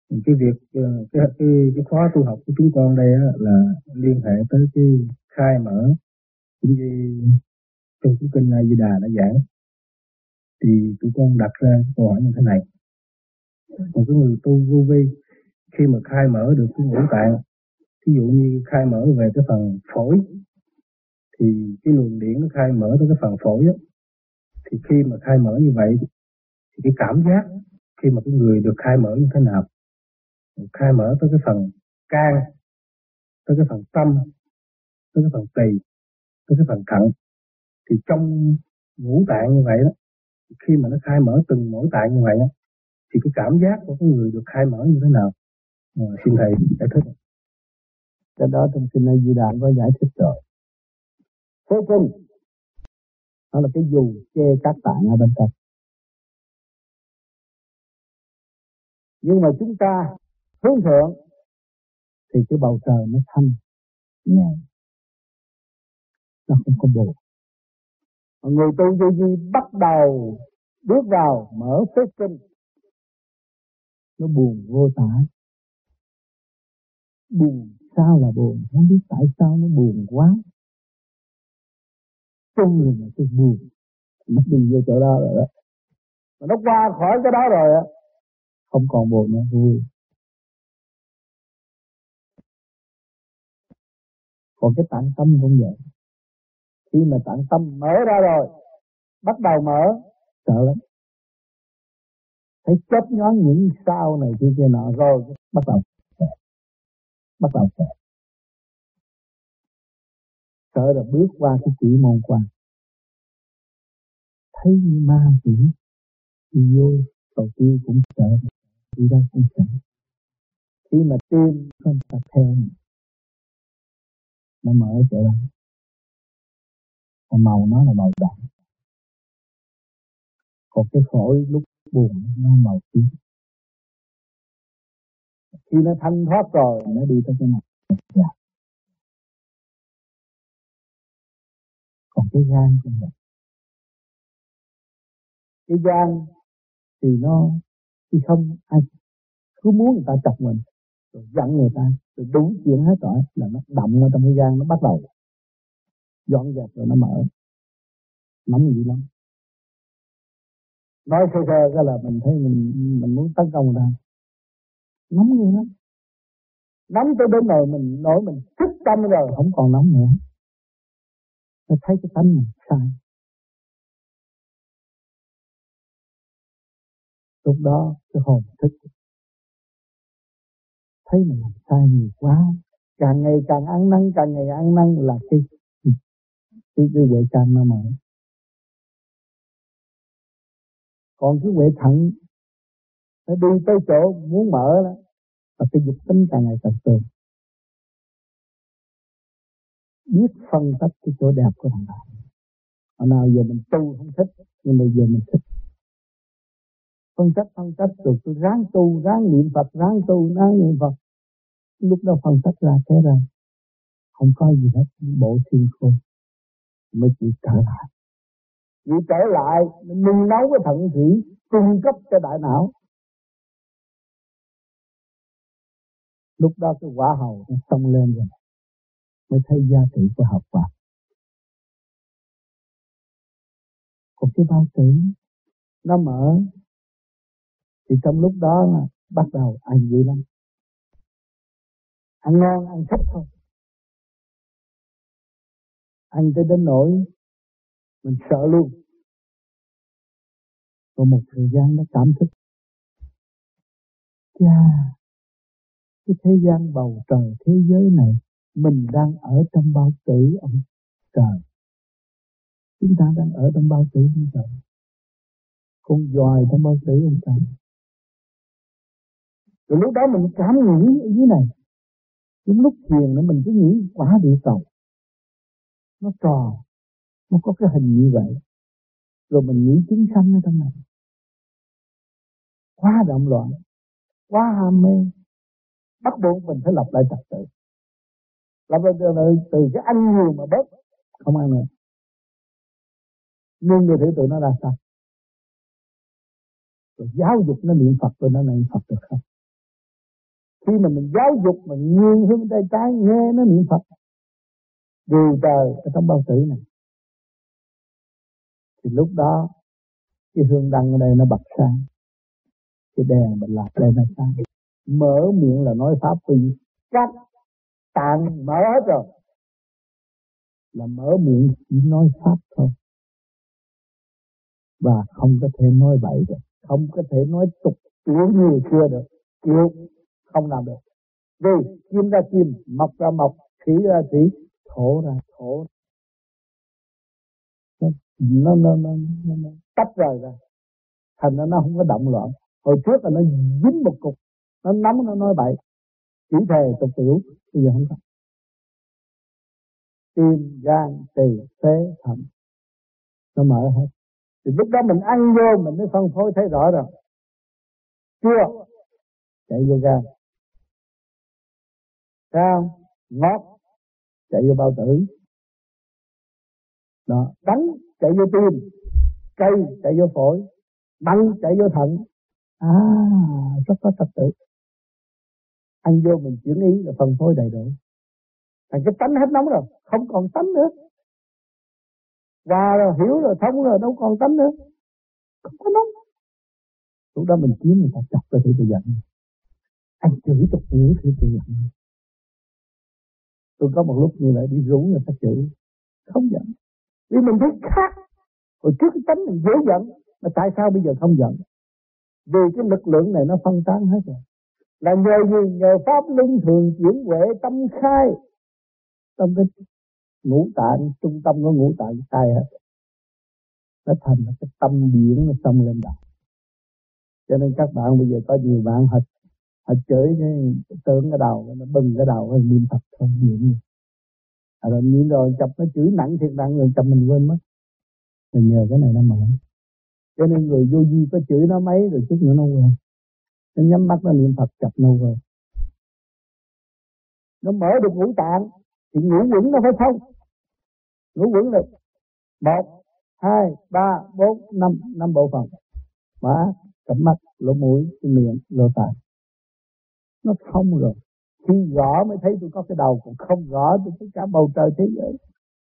Cái việc cái khóa tu học của chúng con đây á, là liên hệ tới cái khai mở cũng như trong cái kinh A Di Đà đã giảng. Thì tụi con đặt ra câu hỏi như thế này: một cái người tu vô vi khi mà khai mở được cái ngũ tạng, ví dụ như khai mở về cái phần phổi, thì cái luồng điển nó khai mở tới cái phần phổi á, thì khi mà khai mở như vậy thì cái cảm giác khi mà cái người được khai mở như thế nào? Khai mở tới cái phần can, tới cái phần tâm, tới cái phần tỳ, tới cái phần thận, thì trong ngũ tạng như vậy đó, khi mà nó khai mở từng mỗi tạng như vậy đó, thì cái cảm giác của cái người được khai mở như thế nào? Xin thầy giải thích. Cái đó trong kinh A Di Đà có giải thích rồi. Thế kinh đó là cái dù che các tạng ở bên trong. Nhưng mà chúng ta hướng thượng thì cái bầu trời nó thanh nhẹ, nó không có buồn. Người tu vô vi bắt đầu bước vào mở phép kinh, nó buồn vô tả. Buồn sao là buồn, không biết tại sao nó buồn quá. Tu rồi mà tôi buồn, nó đi vô chỗ đó rồi đó. Mà nó qua khỏi cái đó rồi á, không còn buồn nữa, vui. Còn cái tạng tâm cũng vậy. Khi mà tạng tâm mở ra rồi, bắt đầu mở, sợ lắm. Thấy chớp nhoáng những sao này kia nọ rồi, bắt đầu sợ. Sợ là bước qua cái chỉ môn quan. Thấy ma quỷ đi vô cầu tiêu cũng sợ, đi đâu cũng sợ. Khi mà tim không ta theo mình, nó mở chỗ đó. Còn màu nó là màu đỏ. Còn cái phổi lúc buồn nó màu tím. Khi nó thanh thoát rồi, nó đi tới cái mặt dạ. Còn cái gan cũng vậy. Cái gan thì nó khi không ai cứ muốn người ta chọc mình, rồi giận người ta, rồi đủ chuyện hết rồi là nó đậm ở trong cái gan, nó bắt đầu dọn dẹp rồi nó mở. Nóng gì lắm. Nói sơ sơ cái là mình thấy mình muốn tấn công người ta. Nóng ghê lắm. Nóng tới đến rồi mình nổi mình thức tâm rồi không còn nóng nữa. Nó thấy cái tánh mình sai. Lúc đó cái hồn thức thấy mình làm sai nhiều quá, càng ngày càng ăn năn, càng ngày ăn năn là cái huệ can nó mở. Còn cái huệ thận nó đi tới chỗ muốn mở đó, và cái dục tính càng ngày càng cường. Biết phân tích cái chỗ đẹp của thằng bạn. Hồi nào giờ mình tu không thích, nhưng mà giờ mình thích. Phân tích rồi tôi ráng tu, ráng niệm Phật, ráng tu, ráng niệm Phật. Lúc đó phân tích ra thế ra không có gì hết, bộ thiên khôn mới chịu trở lại. Chịu trở lại nung nấu cái thận thủy cung cấp cho đại não. Lúc đó cái quả hầu nó xông lên rồi mới thấy giá trị của học Phật. Còn cái bao tử nó mở thì trong lúc đó là bắt đầu ăn dữ lắm. Ăn ngon, ăn thích thôi. Ăn tới đến nỗi mình sợ luôn. Rồi một thời gian nó cảm thức. Chà, cái thế gian bầu trời thế giới này mình đang ở trong bao tử ông trời. Chúng ta đang ở trong bao tử ông trời. Con dòi trong bao tử ông trời. Rồi lúc đó mình cảm nghĩ ở dưới này. Đúng lúc thiền nữa mình cứ nghĩ quả địa cầu. Nó tròn, nó có cái hình như vậy. Rồi mình nghĩ chúng sanh ở trong này. Quá động loạn, quá ham mê. Bắt buộc mình phải lập lại trật tự. Lập lại trật tự từ cái ăn nhiều mà bớt, không ăn nữa. Nhưng người thử tụi nó ra sao? Rồi giáo dục nó niệm Phật, rồi nó niệm Phật được không? Khi mà mình giáo dục, mình nghiêng hướng tay trái nghe nó niệm Phật điều trời ở trong bao tử này, thì lúc đó cái hương đăng ở đây nó bật sáng, cái đèn mình lạc lên nó sáng. Mở miệng là nói pháp vì các tạng mở hết rồi, là mở miệng chỉ nói pháp thôi, và không có thể nói bậy được, không có thể nói tục tiểu như hồi xưa được, chịu không làm được. Vì chim ra chim, mọc ra mọc, thủy ra thủy, thổ ra thổ, nó tách rời ra, thành ra nó không có động loạn. Hồi trước là nó dính một cục, nó nóng nó nói bậy, chỉ thề tục tiểu, bây giờ không có. Tim, gan, tỳ, phế, thận nó mở hết. Thì lúc đó mình ăn vô mình mới phân phối thấy rõ rồi. Chua chạy vô gan, sao ngọt chạy vô bao tử, đó, đắng chạy vô tim, cay chạy vô phổi, mặn chạy vô thận. Rất có trật tự. Ăn vô mình chuyển ý là phân phối đầy đủ. Thành cái tánh hết nóng rồi, không còn tánh nữa. Và rồi hiểu rồi, thông rồi, đâu còn tánh nữa, không có nóng. Lúc đó mình kiếm người ta chọc tôi thì tôi giận. Anh chửi tục tiểu thì tôi giận. Tôi có một lúc như vậy đi rủ người ta chửi, không giận. Vì mình thấy khác. Hồi trước cái tánh mình dễ giận, mà tại sao bây giờ không giận? Vì cái lực lượng này nó phân tán hết rồi. Là nhờ gì? Nhờ pháp luân thường chuyển huệ tâm khai. Trong cái ngũ tạng, trung tâm của ngũ tạng khai hết. Nó thành cái tâm điển nó xông lên đầu. Cho nên các bạn bây giờ có nhiều bạn họ chửi cái tưởng cái đầu, nó bừng cái đầu, nó niệm Phật thôi, niệm. Rồi niệm rồi chập nó chửi nặng thiệt nặng rồi chập mình quên mất. Rồi nhờ cái này nó mở. Cho nên người vô vi có chửi nó mấy rồi chút nữa nó quên. Nó nhắm mắt nó niệm Phật chập nó quên. Nó mở được ngũ tạng thì ngũ quẩn nó phải thông. Ngũ quẩn được 1, 2, 3, 4, 5 bộ phận. Mở cặp mắt, lỗ mũi, cái miệng, lỗ tai. Nó thông rồi. Khi rõ mới thấy tôi có cái đầu, còn không rõ tôi thấy cả bầu trời thế giới.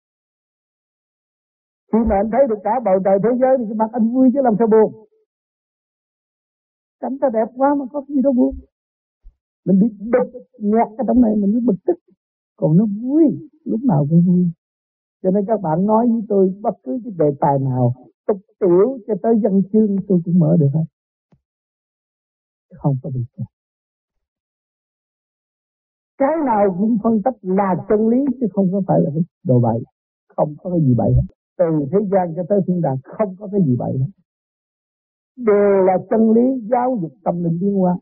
Khi mà anh thấy được cả bầu trời thế giới thì cái mặt anh vui chứ làm sao buồn. Cảnh ta đẹp quá mà có cái gì đâu buồn. Mình bị bực nghẹt cái trong này mình mới bực tức. Còn nó vui, lúc nào cũng vui. Cho nên các bạn nói với tôi bất cứ cái đề tài nào, tục tiểu cho tới văn chương tôi cũng mở được hết. Không có bị kẹt. Cái nào cũng phân tích là chân lý chứ không có phải là cái đồ bậy. Không có cái gì bậy hết. Từ thế gian cho tới thiên đàng không có cái gì bậy hết. Đều là chân lý giáo dục tâm linh tiến hóa.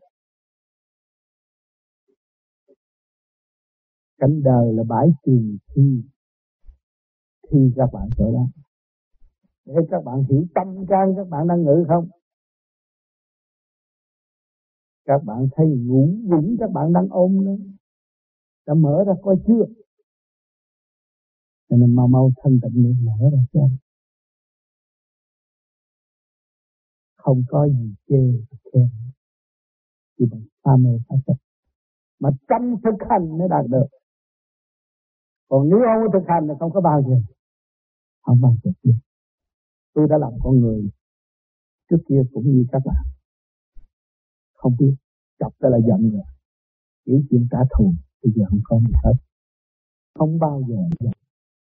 Cảnh đời là bãi trường thi các bạn chỗ đó. Để các bạn hiểu tâm can các bạn đang ngự không? Các bạn thấy ngủ vững các bạn đang ôm đó. Đã mở ra coi chưa? Cho nên mau thanh tịnh đi mở ra xem. Không có gì chê khen. Chỉ bằng tham mê pháp chất. Mà trong thực hành mới đạt được. Còn nếu không có thực hành thì không có bao giờ. Không bao giờ được. Tôi đã làm con người trước kia cũng như các bạn. Không biết. Chọc ra là giận rồi. Chỉ chuyện trả thù. Bây giờ không có gì hết. Không bao giờ giận.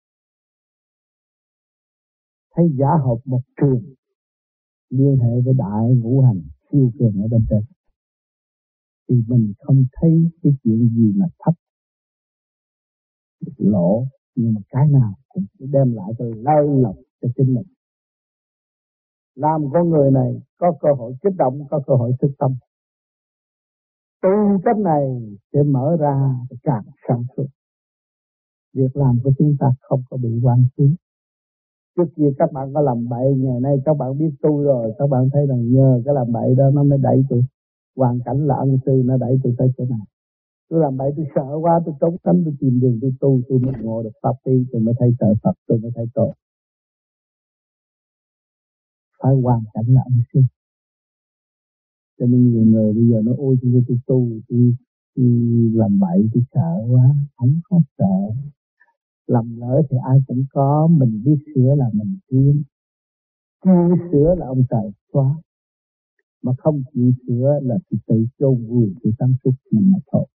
Thấy giả hợp một trường. Liên hệ với đại ngũ hành siêu cường ở bên trên. Thì mình không thấy cái chuyện gì mà thấp lỗ, nhưng mà cái nào cũng đem lại cái lợi lộc cho chính mình. Làm con người này có cơ hội kích động, có cơ hội thức tâm. Từ cách này sẽ mở ra càng sáng suốt. Việc làm của chúng ta không có bị quan xí. Trước kia các bạn có làm bậy, ngày nay các bạn biết tu rồi, các bạn thấy rằng nhờ cái làm bậy đó nó mới đẩy tôi. Hoàn cảnh là ân sư nó đẩy tôi tới chỗ này. Tôi làm bậy tôi sợ quá, tôi trốn tránh, tôi tìm đường tôi tu, tôi mới ngộ được pháp lý, tôi mới thấy sợ Phật, tôi mới thấy tội. Phải hoàn cảnh là ân sư. Cho nên nhiều người bây giờ nói ôi tôi tu, làm bậy thì sợ quá, không có sợ. Lầm lỡ thì ai cũng có, mình biết sửa là mình tiến, chưa sửa là ông trời xóa, mà không chịu sửa là thì tự chôn vùi sự sáng suốt mình mà thôi.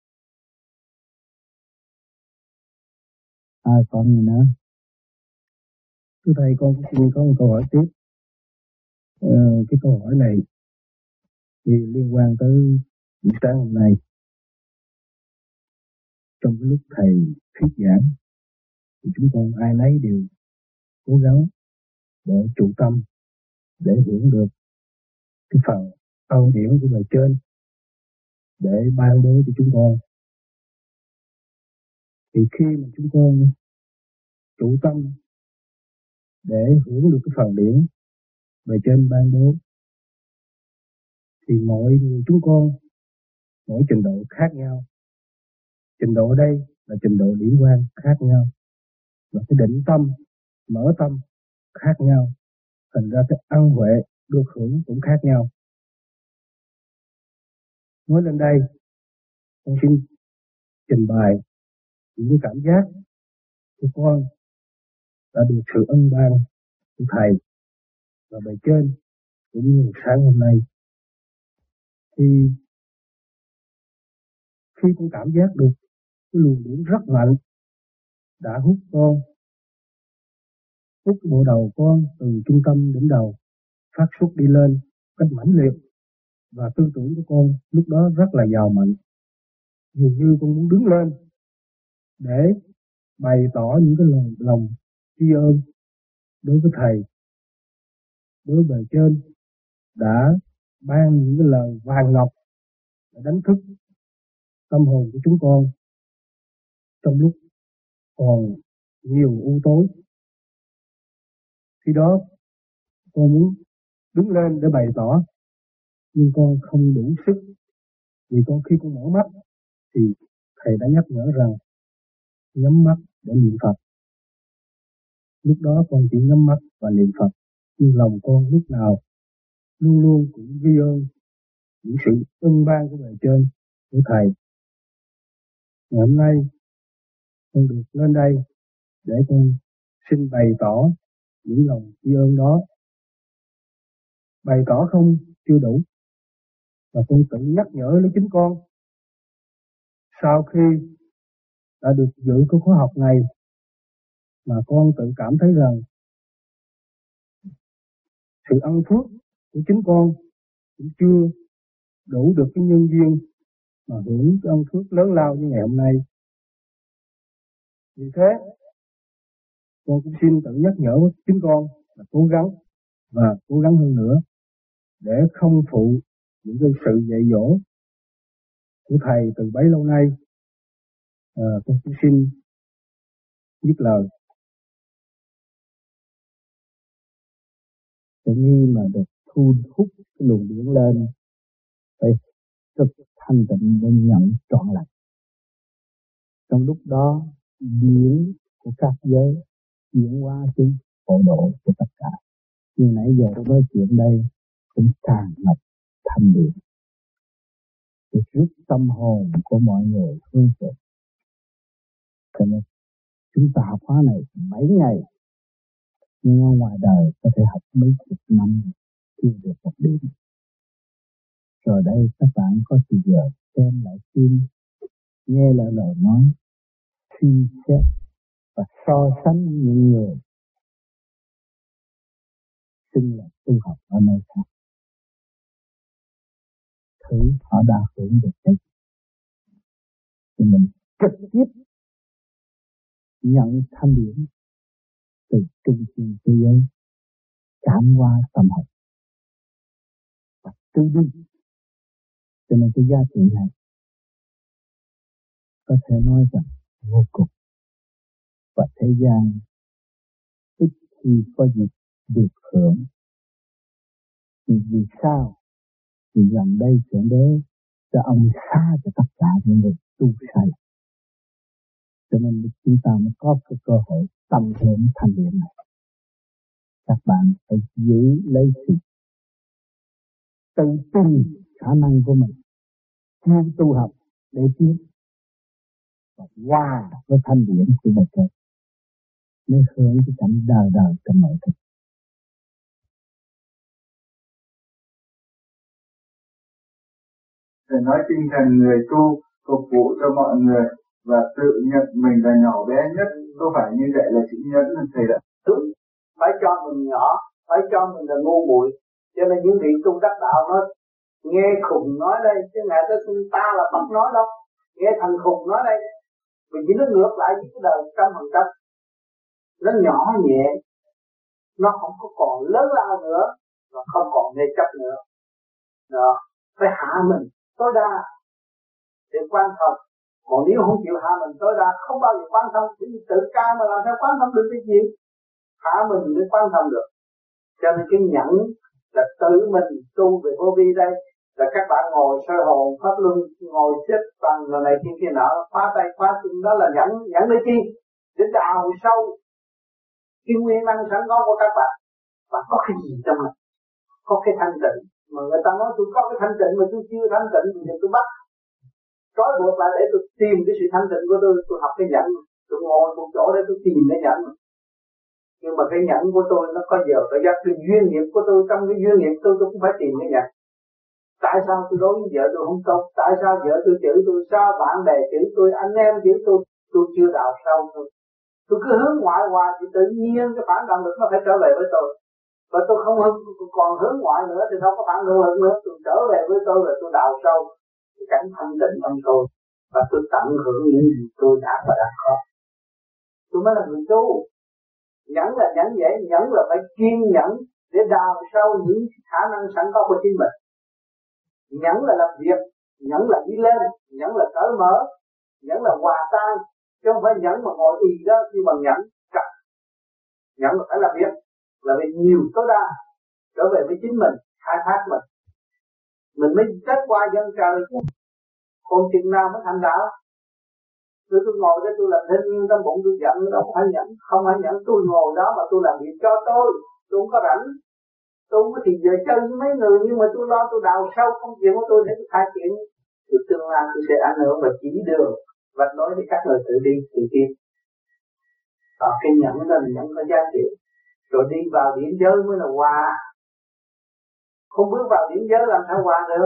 Còn gì nữa? Thưa thầy, con xin có một câu hỏi tiếp. Cái câu hỏi này thì liên quan tới buổi sáng hôm nay. Trong cái lúc thầy thuyết giảng thì chúng con ai nấy đều cố gắng để trụ tâm, để hưởng được cái phần ân điển của bề trên để ban bố cho chúng con. Thì khi mà chúng con trụ tâm để hưởng được cái phần điển bề trên ban bố, thì mọi người chúng con mỗi trình độ khác nhau. Trình độ ở đây là trình độ điển quang khác nhau, và cái định tâm, mở tâm khác nhau, thành ra cái ân huệ được hưởng cũng khác nhau. Nói lên đây, con xin trình bày những cái cảm giác của con đã được sự ân ban của thầy và bề trên cũng như sáng hôm nay. Thì khi con cảm giác được cái luồng điển rất mạnh đã hút cái bộ đầu con từ trung tâm đỉnh đầu phát xuất đi lên cách mãnh liệt, và tư tưởng của con lúc đó rất là giàu mạnh. Dường như con muốn đứng lên để bày tỏ những cái lòng tri ân đối với thầy, đối với bề trên đã ban những cái lời vàng ngọc để đánh thức tâm hồn của chúng con trong lúc còn nhiều u tối. Khi đó con muốn đứng lên để bày tỏ, nhưng con không đủ sức, vì khi con mở mắt thì thầy đã nhắc nhở rằng nhắm mắt để niệm Phật. Lúc đó con chỉ nhắm mắt và niệm Phật, nhưng lòng con lúc nào luôn luôn cũng ghi ơn những sự ân ban của bề trên, của thầy. Ngày hôm nay con được lên đây để con xin bày tỏ những lòng tri ân đó. Bày tỏ không chưa đủ, và con tự nhắc nhở lấy chính con. Sau khi đã được dự cái khóa học này, mà con tự cảm thấy rằng sự ân phước của chính con cũng chưa đủ được cái nhân duyên mà hưởng cái ân phước lớn lao như ngày hôm nay. Vì thế, con cũng xin tự nhắc nhở chính con là cố gắng và cố gắng hơn nữa để không phụ những cái sự dạy dỗ của thầy từ bấy lâu nay. Con cũng xin dứt lời. Tự nhiên mà được thu hút cái luồng điển lên, phải thực thanh tịnh để nhận trọn lành. Trong lúc đó, điển của các giới chuyển hóa xuống phổ độ của tất cả. Như nãy giờ tôi nói chuyện đây cũng tràn ngập thanh điển, để rút tâm hồn của mọi người hướng về. Cho nên chúng ta học khóa này 7 ngày, nhưng ở ngoài đời có thể học mấy chục năm chưa được một điểm. Rồi đây các bạn có thời giờ xem lại phim, nghe lại lời nói, suy xét và so sánh những người xưng là tu học ở nơi khác, thử họ đã hưởng được cái gì, thì mình trực tiếp nhận thanh điển từ trung tâm thế giới cảm hóa tâm hồn và tư duy. Cho nên cái giá trị này có thể nói rằng vô cùng, và thế gian ít khi có dịp được hưởng. Vì sao? Vì gần đây Thượng Đế cho ông xa cho tất cả những người tu sai, cho nên chúng ta mới có cái cơ hội tận hưởng thanh điển này. Các bạn phải giữ lấy sự tự tin khả năng của mình, chịu tu học để tiến và hòa với thanh điển của bề trên mới hưởng cái cảnh đời đời trong nội thức. Thầy nói tinh thần người tu phục vụ cho mọi người và tự nhận mình là nhỏ bé nhất, có phải như vậy là chữ nhẫn là thầy ạ? Đúng, phải cho mình nhỏ, phải cho mình là ngu muội. Cho nên những vị tu đắc đạo nó nghe khùng nói đây, chứ ngài tới xin ta là Phật nói đâu. Nghe thằng khùng nói đây, vì chỉ nó ngược lại với cái đời 100%. Nó nhỏ nhẹ, nó không có còn lớn lao nữa, nó không còn mê chấp nữa. Đó, phải hạ mình tối đa để quan thông. Còn nếu không chịu hạ mình tối đa không bao giờ quan thông, chỉ tự cao mà làm sao quan thông được cái gì? Hạ mình mới quan thông được. Cho nên cái nhẫn là tự mình tu về vô vi đây, là các bạn ngồi soi hồn pháp luân, ngồi xếp bằng người này kia nọ, khóa tay khóa chân, đó là nhẫn để chi? Để đào sâu cái nguyên năng sẵn có của các bạn. Và có cái gì trong này? Có cái thanh tịnh. Mà người ta nói tôi có cái thanh tịnh mà tôi chưa thanh tịnh thì tôi bắt trói buộc lại để tôi tìm cái sự thanh tịnh của tôi học cái nhẫn, tôi ngồi một chỗ để tôi tìm cái nhẫn. Nhưng mà cái nhẫn của tôi nó có giờ có giấc, cái duyên nghiệp của tôi, trong cái duyên nghiệp tôi cũng phải tìm cái nhẫn. Tại sao tôi đối với vợ tôi không tốt? Tại sao vợ tôi chửi tôi? Sao bạn bè chửi tôi? Anh em chửi tôi chưa đào sâu thôi. Tôi cứ hướng ngoại hoài thì tự nhiên cái phản động lực nó phải trở về với tôi. Và tôi không còn hướng ngoại nữa thì đâu có phản động lực nữa. Tôi trở về với tôi và tôi đào sâu cái cảnh thanh tịnh trong tôi. Và tôi tận hưởng những gì tôi đã và đang có. Tôi mới là người tu. Nhẫn là nhẫn vậy, nhẫn là phải kiên nhẫn để đào sâu những khả năng sẵn có của chính mình. Nhẫn là làm việc, nhẫn là đi lên, nhẫn là cởi mở, nhẫn là hòa tan, chứ không phải nhẫn mà ngồi y đó khi bằng nhẫn chặt. Nhẫn là phải làm việc, là việc nhiều tối đa trở về với chính mình, khai thác mình mới kết qua dân trời chứ. Còn chừng nào mới thành đạo? Tôi ngồi đây tôi làm thêm nhưng trong bụng tôi giận, đâu phải nhẫn, không phải nhẫn. Tôi ngồi đó mà tôi làm việc cho tôi không có rảnh. Tôi không có thì giờ chơi với mấy người, nhưng mà tôi lo tôi đào sâu công việc của tôi để tôi khai triển. Tôi tương lai tôi sẽ ảnh hưởng và chỉ đường vạch lối để các người tự đi tự tiến. Cái nhẫn đó là nhẫn có giá trị. Rồi đi vào điển giới mới là hòa. Không bước vào điển giới làm sao hòa được?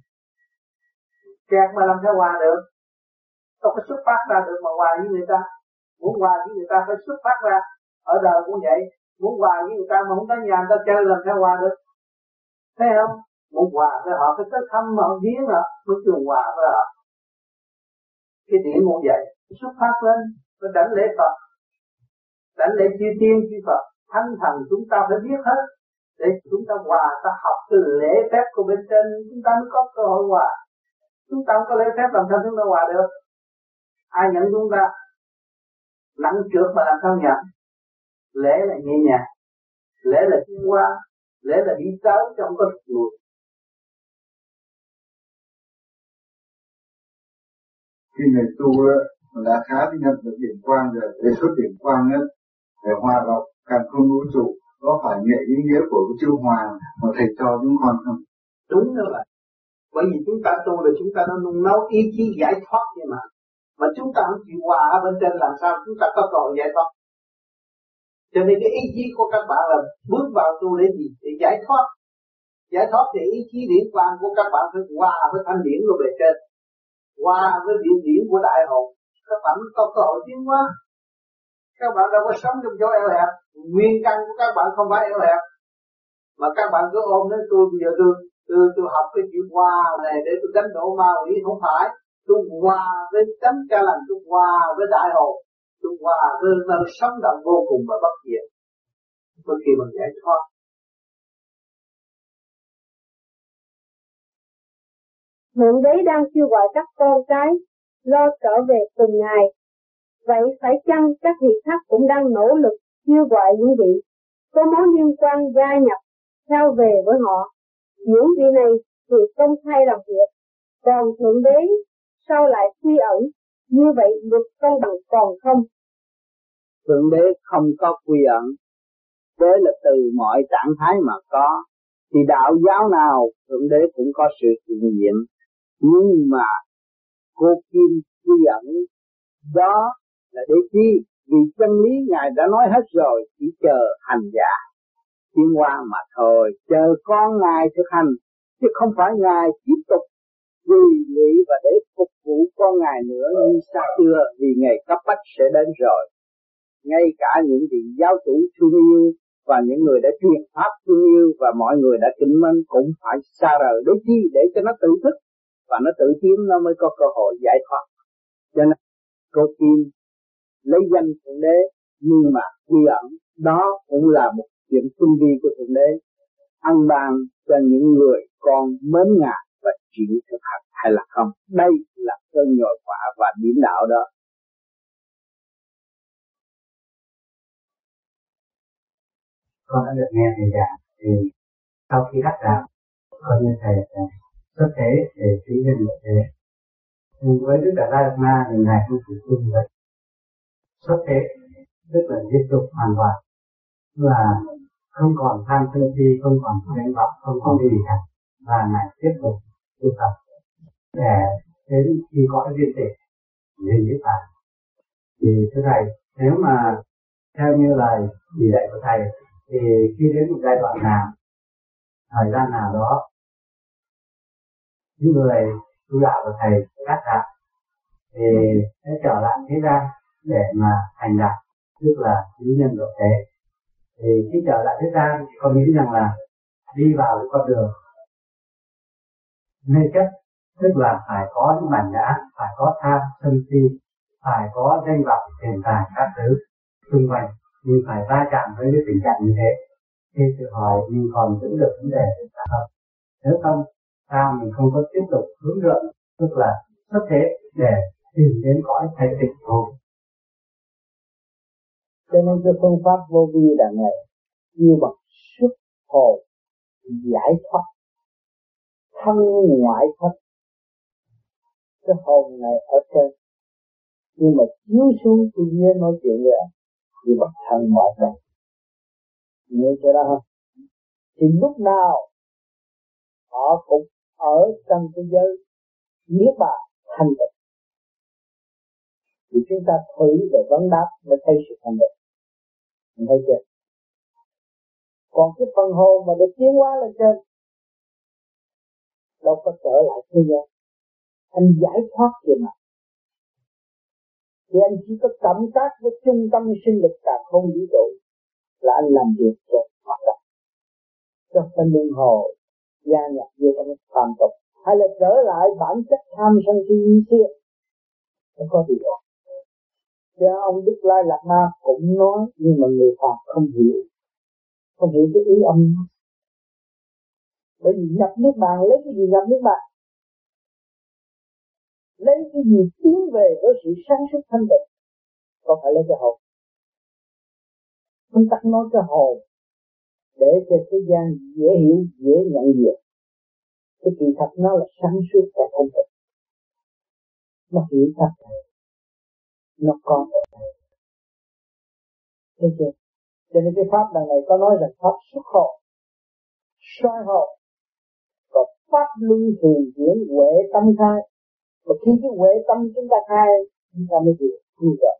Kẹt mà làm sao hòa được? Đâu có xuất phát ra được mà hòa với người ta. Muốn hòa với người ta phải xuất phát ra. Ở đời cũng vậy. Muốn hòa với người ta mà không tới nhà người ta chơi làm sao hòa được? Thấy không? Muốn hòa với họ phải tới thăm họ viếng họ mới trường hòa với họ. Cái điển cũng vậy. Xuất phát lên phải đảnh lễ Phật, đảnh lễ chư tiên chư Phật, thánh thần chúng ta phải biết hết để chúng ta hòa, ta học từ lễ phép của bên trên chúng ta mới có cơ hội hòa. Chúng ta không có lễ phép làm sao chúng ta hòa được? Ai nhận chúng ta? Nặng trược mà làm sao nhận? Lễ là nhẹ nhàng, lễ là tiến qua, lễ là đi tới chứ không có lùi. Khi người tu đã khá đi nhận được điểm quang rồi, để xuất điểm quang để hòa vào càng không vũ trụ, có phải nghệ ý nghĩa của cái chữ hòa mà thầy cho chúng con không? Đúng như vậy. Bởi vì chúng ta tu là chúng ta đã nung nấu ý chí giải thoát vậy mà. Mà chúng ta không chịu hòa ở bên trên làm sao chúng ta có cơ hội giải thoát. Cho nên cái ý chí của các bạn là bước vào tu để gì? Để giải thoát. Giải thoát thì ý chí điển quang của các bạn phải hòa với thanh điển của bề trên, hòa với điển của đại hồn. Các bạn có cơ hội tiến hóa. Các bạn đâu có sống trong chỗ eo hẹp. Nguyên căn của các bạn không phải eo hẹp. Mà các bạn cứ ôm đến tôi bây giờ tôi học cái chữ hòa này để tôi đánh đổ ma quỷ, không phải. Tôi hòa với tánh cha lành, tôi hòa với đại hồn, tôi hòa với nơi sống động vô cùng và bất diệt. Mới khi mình giải thoát. Thượng Đế đang kêu gọi các con cái lo trở về từng ngày. Vậy phải chăng các vị khác cũng đang nỗ lực kêu gọi những vị có mối liên quan gia nhập theo về với họ? Những vị này thì công khai làm việc, còn Thượng Đế sao lại quy ẩn? Như vậy luật công bằng còn không? Thượng Đế không có quy ẩn, đấy là từ mọi trạng thái mà có. Thì đạo giáo nào Thượng Đế cũng có sự hiện diện, nhưng mà cô kim quy ẩn. Đó là để chi? Vì chân lý Ngài đã nói hết rồi, chỉ chờ hành giả tiến hóa mà thôi, chờ con Ngài thực hành, chứ không phải Ngài tiếp tục vì lý và để phục vụ con Ngài nữa như xa xưa, vì ngày cấp bách sẽ đến rồi. Ngay cả những vị giáo chủ thương yêu và những người đã truyền pháp thương yêu và mọi người đã kính mến cũng phải xa rời để chi? Để cho nó tự thức và nó tự tiến, nó mới có cơ hội giải thoát. Cho nên cô Kim lấy danh Thượng Đế nhưng mà quy ẩn, đó cũng là một chuyện tinh vi của Thượng Đế ăn ban cho những người con mến Ngài và chịu thực hành hay là không. Đây là cơn nhồi quả và điểm đạo đó. Con đã được nghe thầy giảng thì sau khi đắc đạo, con như thầy xuất thế để chứng minh một thế. Nhưng với Đức Đạt Lai Lạt Ma thì ngài không chỉ chung vậy. Xuất thế tức là diệt dục hoàn toàn, là không còn tham sân si, không còn đánh vọng, không còn gì cả, và ngài tiếp tục tu tập để đến khi có viên tịch đến niết bàn. Thì thưa thầy, nếu mà theo như lời chỉ dạy của thầy thì khi đến một giai đoạn nào, thời gian nào đó, những người tu đạo của thầy đắc đạo thì sẽ trở lại thế gian để mà thành đạo, tức là cứu nhân độ thế. Thì khi trở lại thế gian thì con nghĩ rằng là đi vào cái con đường mê chấp, tức là phải có những bản ngã, phải có tham sân si, phải có danh vọng tiền tài các thứ xung quanh, nhưng phải va chạm với cái tình trạng như thế. Khi tự hỏi mình còn giữ được vấn đề của xã hội, nếu không sao mình không có tiếp tục hướng dẫn, tức là xuất thế để tìm đến cõi thanh tịnh thôi. Cho nên cái phương pháp vô vi là ngày như bằng xuất hồn giải thoát thân ngoại thoát. Cái hồn này ở trên nhưng mà chiếu xuống cái dưới nói chuyện với anh như bằng thân ngoại thoát. Nhớ chưa đó không? Thì lúc nào họ cũng ở trong cái giới niết bàn thanh tịnh. Thì chúng ta thử về vấn đáp mới thấy sự thanh tịnh. Mình thấy chưa? Còn cái phần hồn mà được tiến hóa lên trên đâu có trở lại thế gian. Anh giải thoát gì mà. Thì anh chỉ có cộng tác với trung tâm sinh lực cả không vũ trụ là anh làm việc cho hoạt động. Cho ta luân hồi gia nhập vô trong phàm tục, hay là trở lại bản chất tham sân si như xưa, không có gì đâu. Cho ông Đức Lai Lạt Ma cũng nói nhưng mà người phàm không hiểu cái ý ông nói. Bởi vì nhập niết bàn lấy cái gì nhập niết bàn? Lấy cái gì tiến về với sự sáng suốt thanh tịnh? Còn phải lấy cái hồn. Chúng ta nói cái hồn để cho thế gian dễ hiểu, dễ nhận diện. Cái kỳ thật nó là sáng suốt và thanh tịnh. Nó hiểu thật, nó có thật. Thấy chưa? Cho nên cái pháp lần này có nói rằng pháp xuất hồn, soi hồn, và pháp luân thường chuyển huệ tâm khai. Và khi cái huệ tâm chúng ta khai, chúng ta mới được vui vẻ.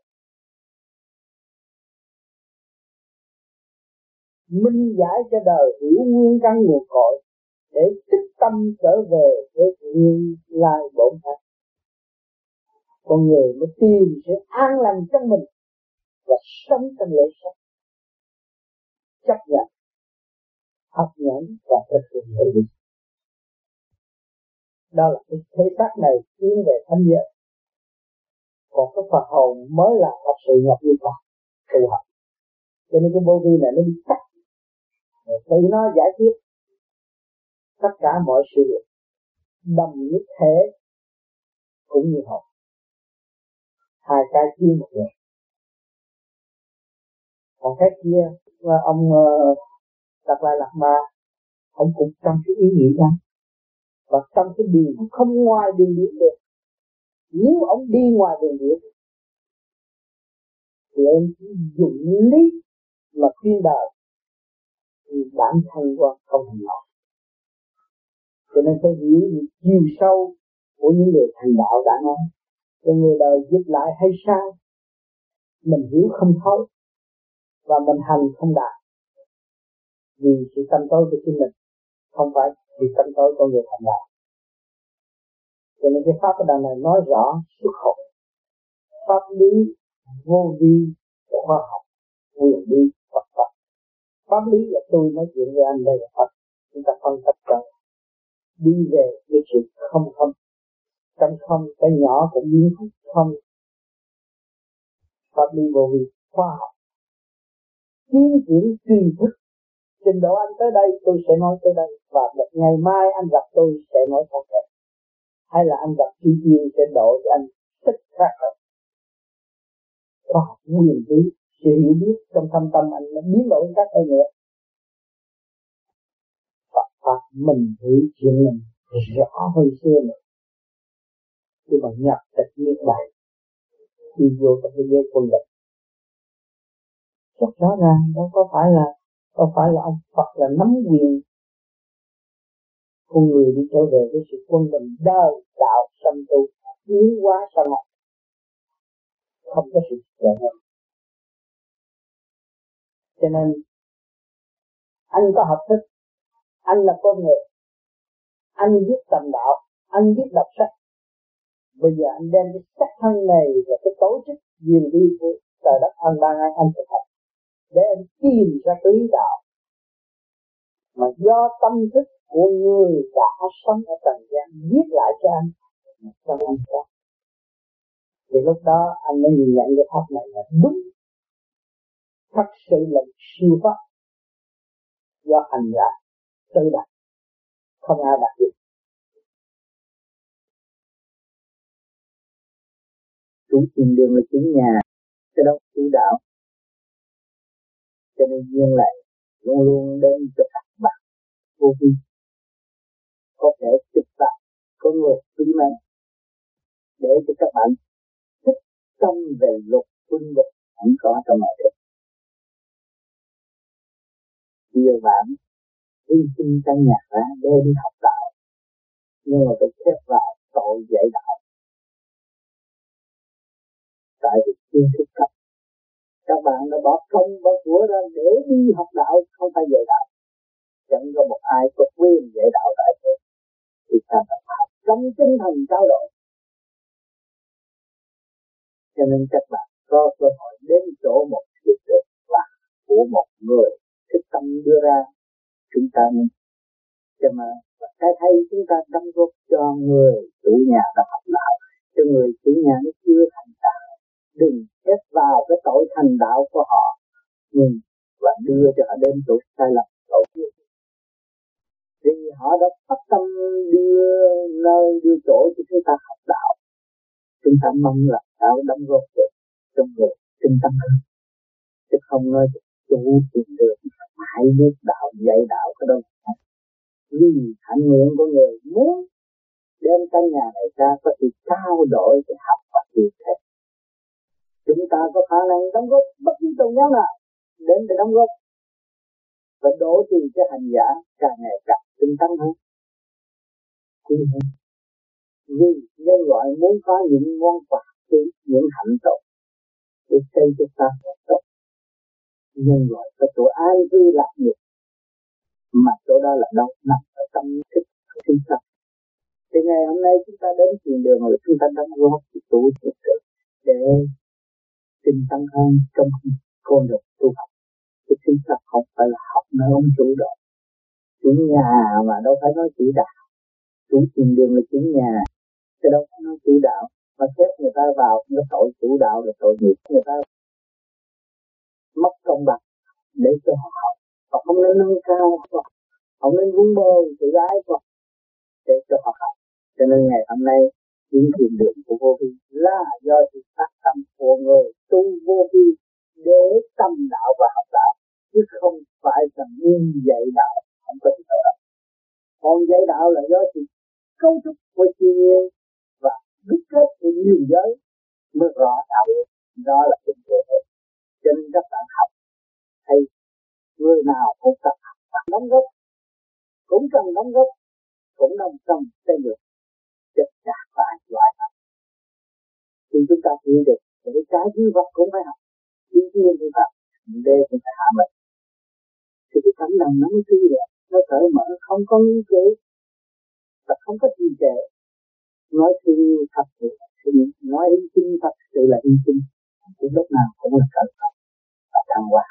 Minh giải cho đời hiểu nguyên căn nguồn cội để tích tâm trở về với nguyên lai bổn thân. Con người mới tìm sự an lành trong mình và sống trong lễ sống, chấp nhận, học nhẫn và thực hiện tự nhiên. Đó là cái thể xác này tiến về thanh giới. Còn cái Phật hồn mới là thật sự nhập như Phật tu học. Cho nên cái vô vi này nó đi cắt, tự nó giải quyết tất cả mọi sự việc, đồng nhất thể cũng như hồn. Hai cái chia một người. Còn cái kia là ông Đạt Lai Lạt Ma, ông cũng trong cái ý nghĩ đó và trong cái đường không ngoài đường điển được. Nếu ông đi ngoài đường điển thì ông chỉ dùng lý mà khuyên đời thì bản thân của không thành nổi. Cho nên phải hiểu chiều sâu của những người thành đạo đã nói. Cho người đời dịch lại hay sai, mình hiểu không thấu và mình hành không đạt, vì sự tâm tối của chính mình, không phải vì tâm tối của người thành đạo. Cho nên cái pháp ở đằng này nói rõ xuất khẩu pháp lý vô vi khoa học quyền lý Phật pháp. Pháp lý là tôi nói chuyện với anh, đây là Phật. Chúng ta phân tích rồi đi về cái sự không không, trong không cái nhỏ cũng biến thành không. Pháp lý vô vi khoa học tiến triển tri thức. Trình độ anh tới đây tôi sẽ nói tới đây, và một ngày mai anh gặp tôi sẽ nói khác rồi, hay là anh gặp chi tiêu sẽ độ cho anh thích khác rồi. Khoa học quyền lý, sự hiểu biết trong thâm tâm anh nó biến đổi khác hơn nữa. Phật mình hiểu chuyện mình rõ hơn xưa nữa. Khi mà nhập tịch niết bàn, đi vô trong cái giới quân lực rất rõ ràng, đâu phải là ông Phật là nắm quyền con người đi trở về với sự quân bình đời đạo sanh tu biến hóa sanh học, không có sự chạy hơn. Cho nên anh có học thức, anh là con người, anh biết tầm đạo, anh biết đọc sách. Bây giờ anh đem cái sắc thân này và cái tổ chức quyền đi của trời đất anh ban anh thực hành để anh tìm ra cái lý đạo mà do tâm thức của người đã sống ở trần gian viết lại cho anh trong anh có. Thì lúc đó anh mới nhìn nhận cái pháp này là đúng, thật sự là siêu pháp do hành giả tự đặt, không ai đặt được. Chủ tìm đường là chủ nhà, cái đó chủ đạo. Cho nên duyên lại luôn luôn đến cho các bạn vô vi có thể chụp lại có người quý mến để cho các bạn thích tâm về luật quân luật không có trong mọi việc. Nhiều bạn hy sinh căn nhà ra để đi học đạo, nhưng mà phải xếp vào tội dạy đạo. Tại vì chưa thức cấp, các bạn đã bỏ công bỏ của ra để đi học đạo, không phải dạy đạo. Chẳng có một ai có quyền dạy đạo tại thế. Thì ta phải học trong tinh thần trao đổi. Cho nên các bạn có cơ hội đến chỗ một thiết được và của một người thích tâm đưa ra, chúng ta nên cho mà cái thấy chúng ta đóng góp cho người chủ nhà đã học đạo, cho người chủ nhà nó chưa thành đạo, đừng ép vào cái tội thành đạo của họ, nhưng và đưa cho họ đến chỗ sai lầm tội nghiệp. Vì họ đã phát tâm đưa nơi đưa chỗ cho chúng ta học đạo, chúng ta mong là đạo đóng góp được trong người tinh tâm hơn, chứ không nói chủ tìm được hãy biết đạo dạy đạo cái đâu. Vì hạnh nguyện của người muốn đem căn nhà này ra có sự trao đổi để học và tìm thấy. Chúng ta có khả năng đóng góp bất kỳ tôn giáo nào đến để đóng góp và đổ trì cho hành giả càng ngày càng tinh tấn hơn. Vì nhân loại muốn có những món quà, những hạnh tốt để xây cho ta tốt. Nhân loại có chỗ an cư lạc nghiệp, mà chỗ đó là đâu? Nằm ở tâm thức của chúng ta. Thì ngày hôm nay chúng ta đến thiền đường rồi chúng ta đóng góp cái tuổi thực sự để tinh tấn hơn trong con đường tu học. Chứ chúng ta không phải là học nơi ông chủ đó. Chủ nhà mà đâu phải nói chủ đạo. Chủ thiền đường là chủ nhà, chứ đâu phải nói chủ đạo. Mà xếp người ta vào cái tội chủ đạo là tội nghiệp, người ta mất công bằng để cho họ học. Họ không nên nâng cao, không nên vun bồi tự ái để cho họ học. Cho nên ngày hôm nay những thiền đường của vô vi là do sự phát tâm của người tu vô vi để tâm đạo và học đạo, chứ không phải là nguyên dạy đạo, không có gì đâu. Còn dạy đạo là do sự cấu trúc của thiên nhiên và đúc kết của nhiều giới mới rõ đạo. Đó là tình của tôi. Cho nên các bạn học hay người nào cũng cần học và đóng góp, cũng cần đóng góp, cũng đồng tâm xây dựng. Tất cả chúng ta hiểu được để cái dư vật cũng phải học, thiên nhiên cũng học, đê cũng phải hạ mình. Thì cái tấm lòng nó mới tươi đẹp, nó cởi mở, không có nghi kỵ và không có trì trệ. Nói thương thật sự thì nói hy sinh thật sự là hy sinh, thì lúc nào cũng là cởi mở và thăng hoa.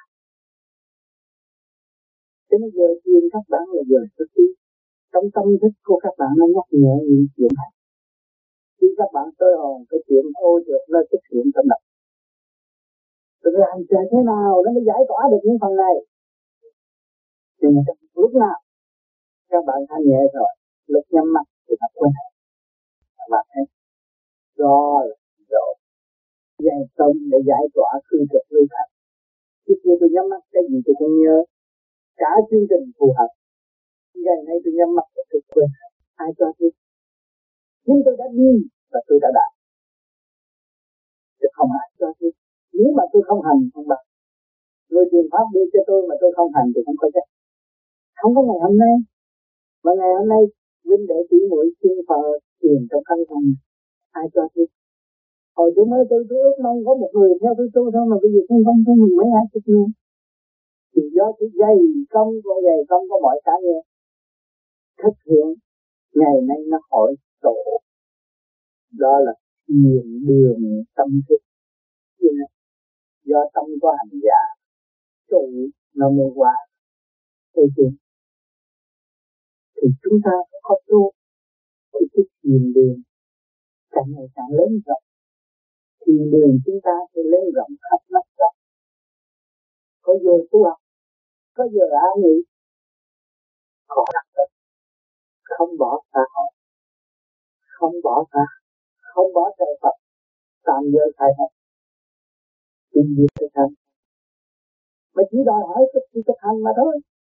Cho nên giờ khuyên các bạn là giờ xuất tiến. Trong tâm thức của các bạn nó nhắc nhở những chuyện này. Khi các bạn tới hồn, cái chuyện ô trượt nó xuất hiện trong đầu. Tôi làm chơi thế nào nó mới giải tỏa được những phần này. Nhưng mà lúc nào các bạn thanh nhẹ rồi, lúc nhắm mắt thì thật quen. Các bạn thấy rồi dạy tâm để giải tỏa khư trực lưu thật. Trước khi tôi nhắm mắt cái gì tôi cũng nhớ. Cả chương trình phù hợp. Ngày nay tôi nhắm mắt tôi quên. Ai cho tôi? Nhưng tôi đã đi và tôi đã đạt. Chứ không ai cho tôi. Nếu mà tôi không hành không bằng. Người truyền pháp đưa cho tôi mà tôi không hành thì không có chắc. Không có ngày hôm nay. Và ngày hôm nay vinh đệ tỷ muội xin phờ tiền trong căn phòng. Ai cho tôi? Hồi tôi mới tôi ước mong có một người theo tôi tu thôi mà bây giờ không tôi mình mấy ai chút nữa. Thì do tôi dày công của mọi cá nhân thực hiện ngày nay nó hỏi tổ. Đó là thiền đường tâm thức. Do tâm có hành giả trụ nó mới qua. Thế chứ thì chúng ta có tu thì cái thiền đường càng ngày càng lớn rộng. Thiền đường chúng ta sẽ lớn rộng khắp đất rộng. Có giờ tu học, có giờ ai nghĩ, có đặt đất, không bỏ xã hội, không bỏ ta, không bỏ trời Phật, tạm giờ khai hết. Tuy nhiên thực hành, mà chỉ đòi hỏi thực hành mà thôi.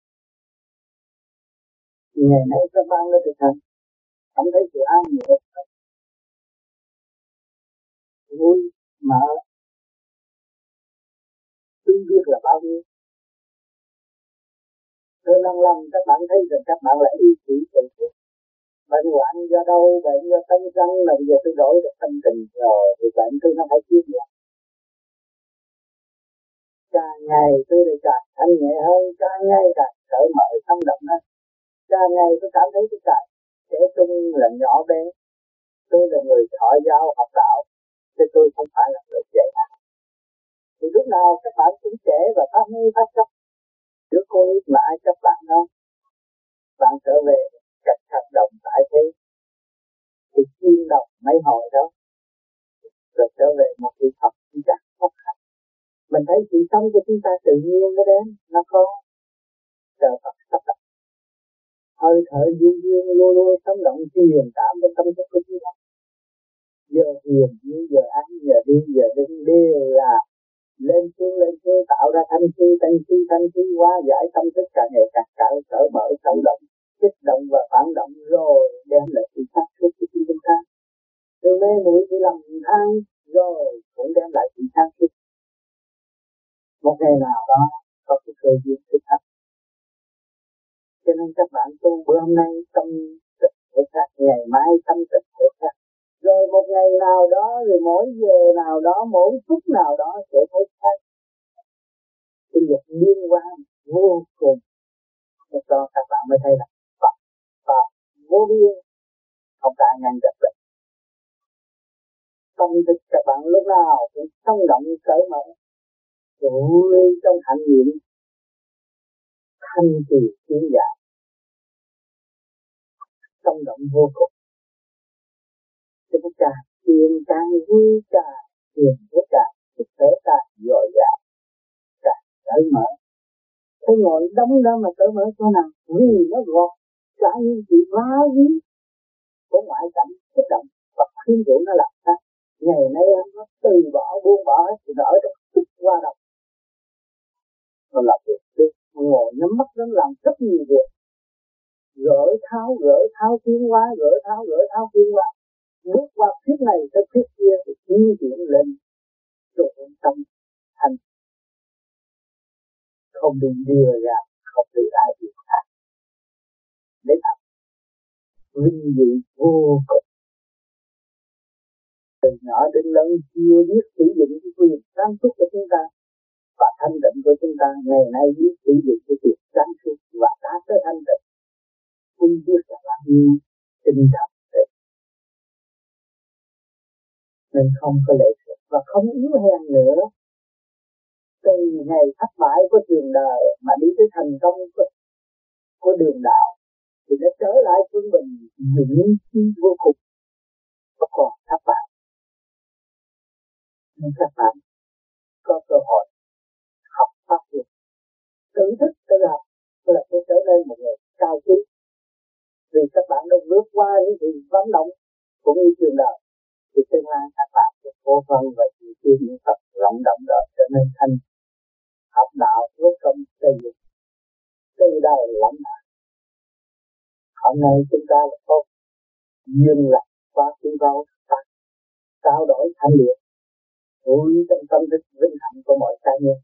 Ngày nay các bạn đã thực hành, không thấy sự an nhẹ, vui, mở, tuy biết là bao nhiêu. Rồi lần các bạn thấy rằng các bạn là ý chí tự nhiên. Bệnh hoạn do đâu, bệnh do tâm răng là bây giờ tôi đổi được tâm tình rồi, thì bệnh tôi nó phải chiếm lại. Càng ngày tôi lại càng thanh nhẹ hơn, càng ngày càng cởi mở sống động hơn. Càng ngày tôi cảm thấy tôi càng trẻ trung là nhỏ bé. Tôi là người thọ giáo học đạo, chứ tôi không phải là người dạy học. Thì lúc nào các bạn cũng trẻ và phát huy phát chấp. Đứa con nít mà ai chấp bạn đâu. Bạn trở về cách hoạt động tại thế. Thì chim đọc mấy hồi đó. Rồi trở về một vị Phật chỉ chắc khóc hạnh. Mình thấy sự sống của chúng ta tự nhiên nó đến, nó có chờ Phật sắp đặt. Hơi thở dương dương luôn luôn sống động truyền cảm với tâm thức của chúng ta. Giờ thiền như giờ ăn, giờ đi, giờ đứng đều là lên xuống tạo ra thanh khí hóa giải tâm thức càng ngày càng cởi mở sống động, kích động và phản động rồi đem lại sự phát xuất của chúng ta. Từ mê muội thì lầm than rồi cũng đem lại sự sáng suốt. Một ngày nào đó có cái cơ duyên thực hành. Cho nên các bạn tu bữa hôm nay tâm tịch thể khác, ngày mai tâm tịch thể khác. Rồi một ngày nào đó, rồi mỗi giờ nào đó, mỗi phút nào đó sẽ thấy khác. Cái luật liên quan vô cùng. Lúc đó các bạn mới thấy là Phật và vô biên không có ai ngăn được được. Tâm thức các bạn lúc nào cũng sống động cởi mở, vui trong hạnh nghiệm, thanh trì tiến giải, sống động vô cùng. Cho nên càng vui càng thiền với càng thực tế càng dồi dào, càng cởi mở. Thấy ngồi đóng đó mà cởi mở chỗ nào? Vì nó gọt cả những sự phá víu của ngoại cảnh kích động và khuyên rũ nó làm sao. Ngày nay nó từ bỏ buông bỏ hết thì nó ở trong tích qua động. Nó làm việc được, ngồi nhắm mắt nó làm rất nhiều việc. Gỡ tháo tiến hóa, gỡ tháo tiến hóa. Bước qua phía này tới phía kia thì tiến triển lên chỗ tâm thành. Không bị đưa ra, không bị ai điều khác. Để làm vinh dự vô cùng. Từ nhỏ đến lớn chưa biết sử dụng cái quyền sáng suốt của chúng ta và thanh định của chúng ta, ngày nay biết sử dụng cái quyền sáng suốt và đã tới thanh định, không biết là bao nhiêu tinh thần đấy. Nên không có lệ thuộc và không yếu hèn nữa. Từ ngày thất bại của trường đời mà đi tới thành công của đường đạo thì nó trở lại quân bình vĩnh viễn vô cùng, và còn thất bại. Nhưng các bạn có cơ hội học pháp luật, tự thức tự học là sẽ trở nên một người cao quý, vì các bạn đã vượt qua những sự vận động cũng như trường đời, thì tương lai các bạn sẽ cố gắng và chịu chịu những tập rộng động đời trở nên thanh học đạo rốt công xây dựng từ đời lãnh đạo. Hôm nay chúng ta là tốt duyên lạc qua tiếng vào trao đổi thanh liệt vui trong tâm thức vinh hạnh của mọi cá nhân.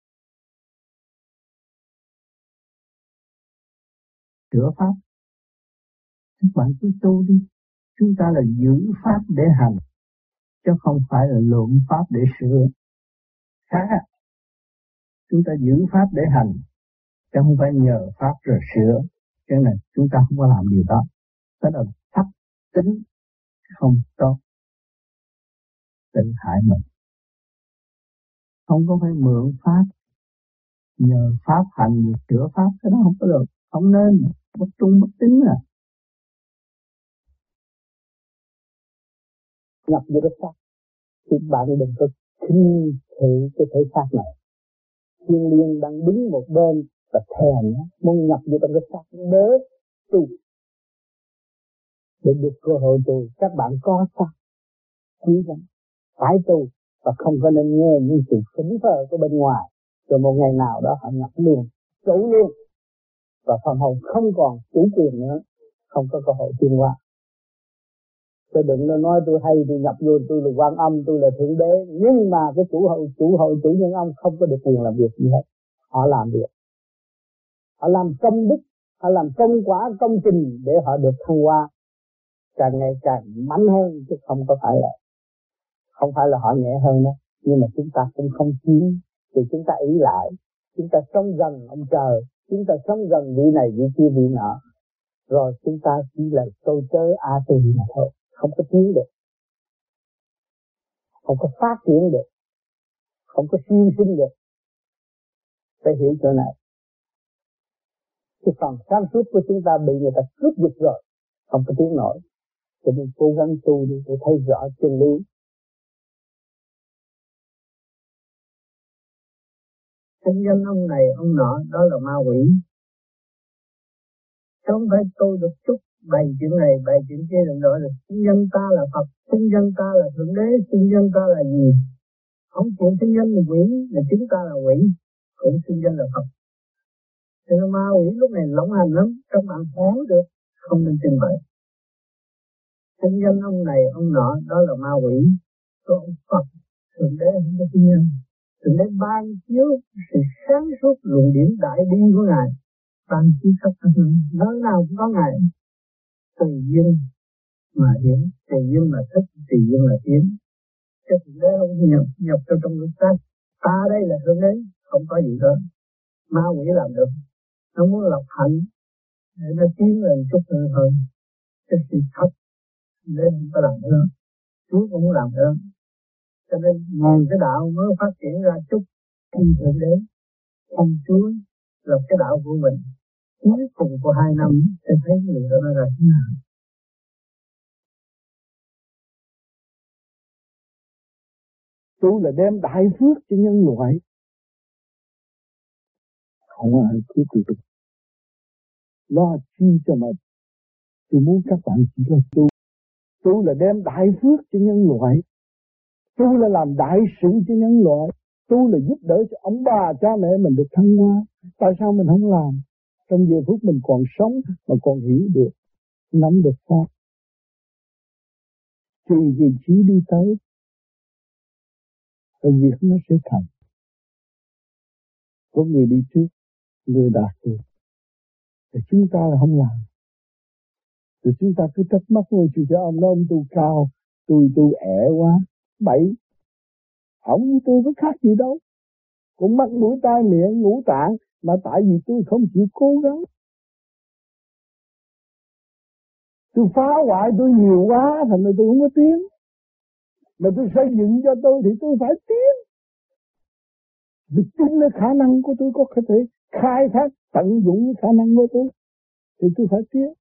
Sửa pháp, các bạn cứ tu đi. Chúng ta là giữ pháp để hành, chứ không phải là luận pháp để sửa. Khác, chúng ta giữ pháp để hành, chứ không phải nhờ pháp rồi sửa. Cái này chúng ta không có làm điều đó. Đó là thấp tính không tốt, tự hại mình. Không có phải mượn pháp, nhờ pháp hành sửa pháp, cái đó không có được, không nên, bất trung bất tín à. Nhập vô cái xác thì bạn đừng có khinh thị cái thể xác này. Thiên liêng đang đứng một bên và thèm muốn nhập vô trong cái xác để tu, để được cơ hội tu. Các bạn có xác quý lắm, phải tu và không có nên nghe những sự phỉnh phờ của bên ngoài, rồi một ngày nào đó họ nhập luôn, chủ luôn, và phần hồn không còn chủ quyền nữa, không có cơ hội tiến hóa. Chứ đừng nói tôi hay tôi nhập vô, tôi là Quan Âm, tôi là Thượng Đế, nhưng mà cái chủ nhân ông không có được quyền làm việc gì hết. Họ làm việc, họ làm công đức, họ làm công quả công trình để họ được thăng hoa càng ngày càng mạnh hơn, chứ không phải là họ nhẹ hơn đó. Nhưng mà chúng ta cũng không chiến, thì chúng ta ý lại, chúng ta sống gần ông trời, chúng ta sống gần vị này vị kia vị nọ, rồi chúng ta chỉ là tôi chớ tì mà thôi, không có tiến được, không có phát triển được, không có siêu sinh được. Phải hiểu chỗ này. Cái phần sáng suốt của chúng ta bị người ta cướp giật rồi, không có tiến nổi. Cho nên cố gắng tu đi để thấy rõ chân lý. Thanh danh ông này ông nọ đó là ma quỷ. Chứ không phải tôi được chút bày chuyện này bày chuyện kia, đừng nói là xưng danh ta là Phật, xưng danh ta là Thượng Đế, xưng danh ta là gì. Không chịu xưng danh là quỷ, là chúng ta là quỷ, cũng xưng danh là Phật. Cho nên ma quỷ lúc này lộng hành lắm, các bạn khó được, không nên tin vậy. Xưng danh ông này ông nọ đó là ma quỷ, còn Phật Thượng Đế không có xưng danh. Thượng Đế ban chiếu sự sáng suốt luận điển đại bi của Ngài, ban chiếu khắp các nơi nào cũng có Ngài. Tùy duyên mà hiển, tùy duyên mà thích, tùy duyên mà tiến. Cái Thượng Đế không nhập trong người ta. Ta đây là Thượng Đế, không có gì đó. Ma quỷ làm được. Nó muốn lập hạnh để nó tiến lên chút hơn. Cái sự thật nên không có làm nữa. Chúa cũng không làm nữa. Cho nên ngàn cái đạo mới phát triển ra chút khi Thượng Đế ông Chúa là cái đạo của mình. Cuối cùng của 2 năm sẽ thấy người đó nó ra thế nào. Tu là đem đại phước cho nhân loại, không ai cứu được. Lo chi cho mà tôi muốn các bạn chỉ là tu. Tu là đem đại phước cho nhân loại, tu là làm đại sự cho nhân loại, tu là giúp đỡ cho ông bà cha mẹ mình được thăng hoa. Tại sao mình không làm? Trong giờ phút mình còn sống mà còn hiểu được, nắm được pháp, thì vị trí đi tới, rồi việc nó sẽ thành. Có người đi trước, người đạt được, thì chúng ta là không làm. Thì chúng ta cứ trách móc ngôi chùa cho ông đó, ông tu cao, tôi ẻ quá, bậy. Ông với tôi có khác gì đâu. Cũng mắt mũi tai miệng ngũ tạng, mà tại vì tôi không chịu cố gắng. Tôi phá hoại tôi nhiều quá, thành ra tôi không có tiến. Mà tôi xây dựng cho tôi thì tôi phải tiến. Tôi tin là khả năng của tôi có thể khai thác, tận dụng khả năng của tôi, thì tôi phải tiến.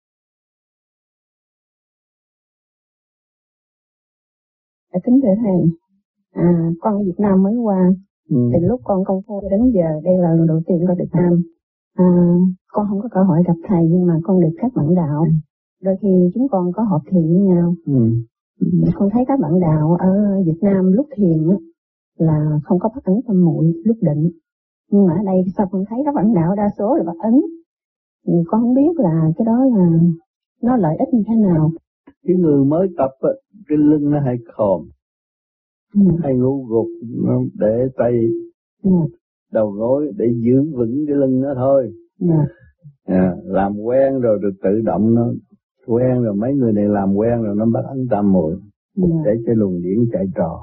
Kính thưa thầy, con ở Việt Nam mới qua, từ lúc con công phu đến giờ đây là lần đầu tiên con được Nam. Con không có cơ hội gặp thầy, nhưng mà con được các bạn đạo. Đôi khi chúng con có họp thiền với nhau. Con thấy các bạn đạo ở Việt Nam lúc thiền là không có bắt ấn tâm muội lúc định, nhưng mà ở đây sao con thấy các bạn đạo đa số là bắt ấn. Con không biết là cái đó là nó lợi ích như thế nào. Cái người mới tập cái lưng nó hay khòm, hay ngủ gục, nó để tay đầu gối để giữ vững cái lưng nó thôi. Làm quen rồi tự động nó quen rồi, mấy người này làm quen rồi nó bắt ấn tam muội để cho luồng điển chạy trò.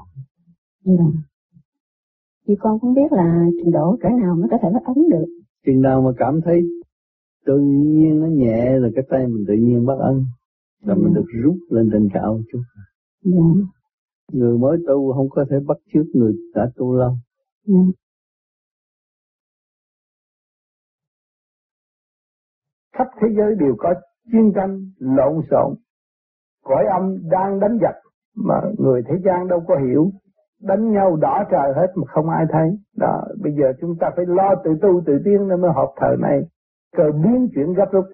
Thì con không biết là trình độ cỡ nào mới có thể bắt ấn được. Chừng nào mà cảm thấy tự nhiên nó nhẹ rồi cái tay mình tự nhiên bắt ấn, rồi mình được rút lên trên cao chút. Người mới tu không có thể bắt chước người đã tu lâu. Khắp thế giới đều có chiến tranh lộn xộn, cõi âm đang đánh giặc mà người thế gian đâu có hiểu, đánh nhau đỏ trời hết mà không ai thấy. Đó, bây giờ chúng ta phải lo tự tu tự tiến nên mới họp thời này, cờ biến chuyển gấp rút.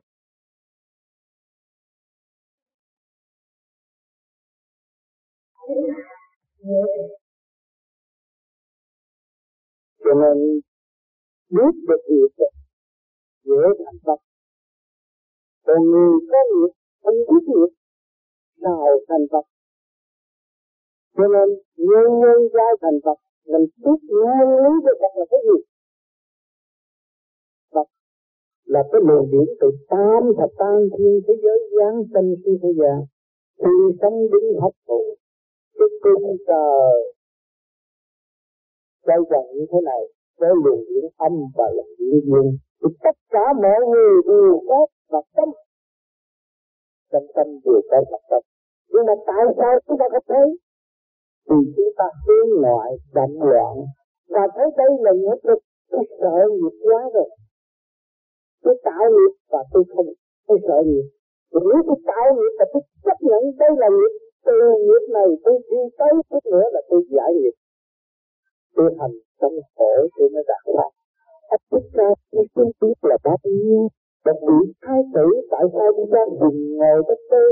Cho nên biết được việc dễ thành Phật. Còn người có nghiệp không biết nghiệp sao thành Phật. Cho nên nhân giai thành Phật, mình biết nguyên lý của Phật là cái gì? Phật là cái luồng điển từ tam thập tam thiên thế giới giáng sinh xuống thế gian, thì sống đứng hấp thụ cái cung trời quay vòng như thế này với luồng điển âm và luồng điển dương, thì tất cả mọi người đều có Phật tâm, trong tâm đều có Phật tâm. Nhưng mà tại sao chúng ta không thấy? Vì chúng ta hướng ngoại động loạn và thấy đây là nghiệp lực. Tôi sợ nghiệp quá rồi, tôi tạo nghiệp và tôi không, tôi sợ nghiệp. Nếu tôi tạo nghiệp và tôi chấp nhận đây là nghiệp, từ nghiệp này tôi đi tới chút nữa là tôi giải nghiệp. Tôi hành trong khổ tôi mới đạt pháp. Tất cả tôi biết là bao nhiêu. Một vị thái tử tại sao đi ra rừng ngồi tới đây?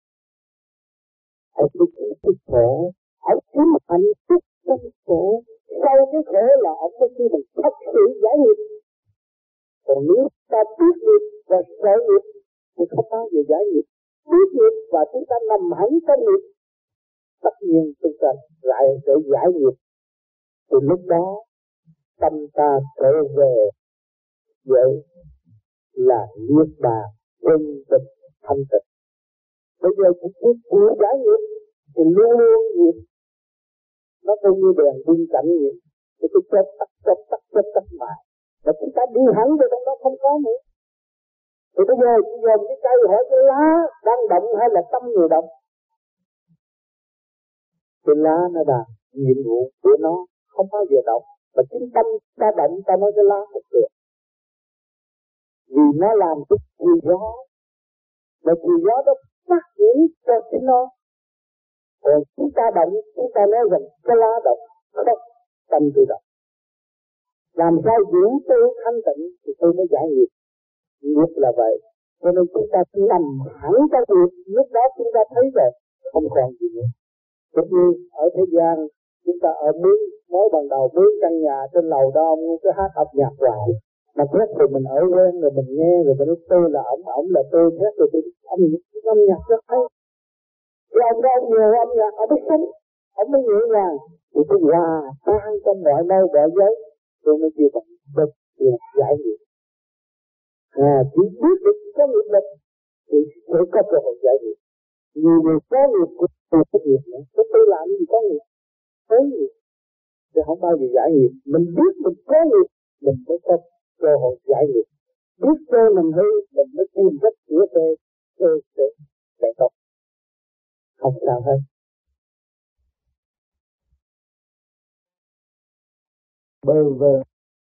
Hãy tôi khổ, hãy kiếm hạnh phúc trong khổ. Sau cái khổ là ông có khi mình thật sự giải nghiệp. Còn nếu ta biết nghiệp và sợ nghiệp thì không bao giờ giải nghiệp. Biết nghiệp và chúng ta nằm hẳn trong nghiệp, tất nhiên chúng ta lại để giải nghiệp. Từ lúc đó tâm ta trở về vậy là niết bàn quân tịch thanh tịnh. Bây giờ cũng biết chịu giải nghiệp thì luôn luôn nghiệp nó không như đèn pin cảnh nghiệp, thì tôi chết mà. Và chúng ta đi hẳn về trong đó không có nữa. Thì bây giờ chỉ dòm cái cây hỏi cái lá đang động hay là tâm người động. Cái lá nó đang nhiệm vụ của nó không bao giờ động, mà chính tâm ta động ta nói cái lá không được. Vì nó làm cái chiều gió, và chiều gió đó phát triển cho chính nó. Còn chúng ta động, chúng ta nói rằng cái lá động, không, tâm tự động. Làm sao giữ tôi thanh tịnh thì tôi mới giải nghiệp. Nghiệp là vậy. Cho nên chúng ta nằm hẳn trong nghiệp, lúc đó chúng ta thấy rồi, không còn gì nữa. Cũng như ở thế gian, chúng ta ở mướn, mới ban đầu mướn căn nhà trên lầu đó, ông cứ hát âm nhạc hoài. Mà thét rồi mình ở quen rồi mình nghe rồi mình nói tôi là ổng là tôi thét rồi tôi âm nhạc rất hay. Thì ông đó ông nhiều âm nhạc, ông biết sống, ông mới nhẹ nhàng. Thì tôi hòa tan trong mọi nơi mọi giới, tôi mới chịu bằng được giải nghiệp. Chỉ biết được có nghiệp lực thì sẽ có cơ hội giải nghiệp. Nhiều người có nghiệp của có nghiệp nữa. Tôi làm gì có nghiệp, có nghiệp, chứ không bao giờ giải nghiệp. Mình biết mình có nghiệp, mình mới có cơ hội giải nghiệp. Biết cơ mình hư, mình mới tìm cách sửa để tốt. Không sao hết. Bơ vơ.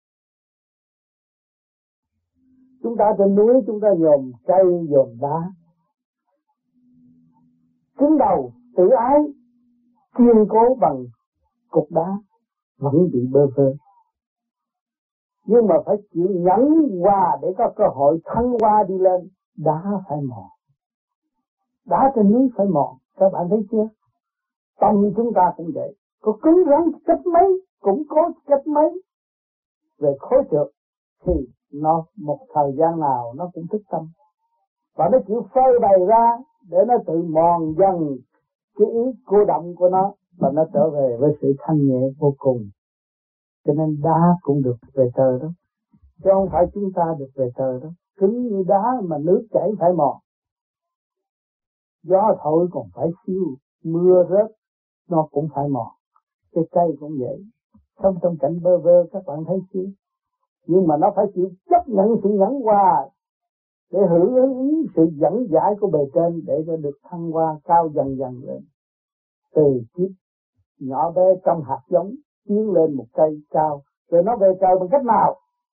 Chúng ta trên núi chúng ta dòm cây dòm đá, cứng đầu tự ái, kiên cố bằng cục đá vẫn bị bơ vơ. Nhưng mà phải chịu nhẫn qua để có cơ hội thăng hoa đi lên. Đá phải mòn, đá trên núi phải mòn. Các bạn thấy chưa? Tâm chúng ta cũng vậy, có cứng rắn cách mấy cũng có cách mấy. Về khối trượt thì nó một thời gian nào nó cũng thức tâm, và nó chịu phơi bày ra để nó tự mòn dần cái ý cô động của nó, và nó trở về với sự thanh nhẹ vô cùng. Cho nên đá cũng được về trời đó, chứ không phải chúng ta được về trời đó. Cứng như đá mà nước chảy phải mòn, gió thổi còn phải siêu, mưa rớt nó cũng phải mòn. Cái cây cũng vậy, sống trong cảnh bơ vơ, các bạn thấy chưa? Nhưng mà nó phải chịu chấp nhận sự nhẫn hòa để hưởng ứng sự dẫn giải của bề trên, để cho được thăng hoa cao dần dần lên. Từ kiếp nhỏ bé trong hạt giống tiến lên một cây cao, rồi nó về trời bằng cách nào?